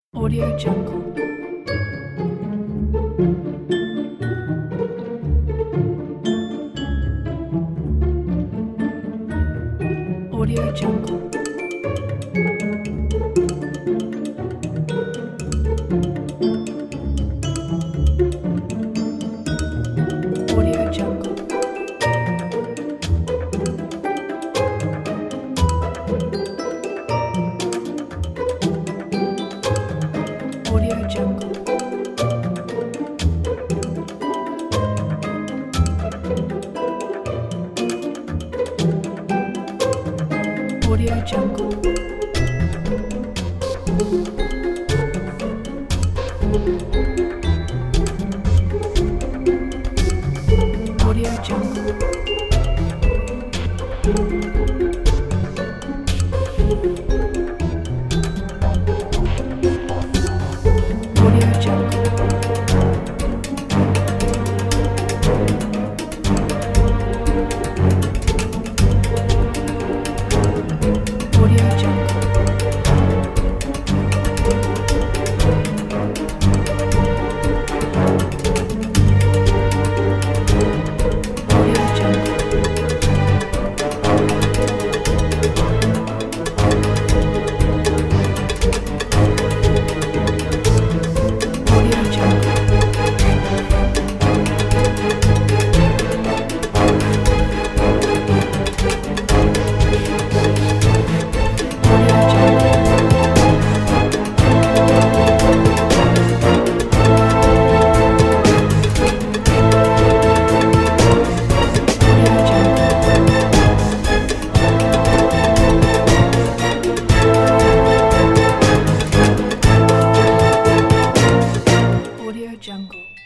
Audio Jungle. Audio Jungle. Audio Jungle. Audio Jungle. Audio Jungle. Audio Jungle. Audio Jungle. Audio Jungle. Audio Jungle. Audio Jungle. Audio Jungle. Audio Jungle. Audio Jungle.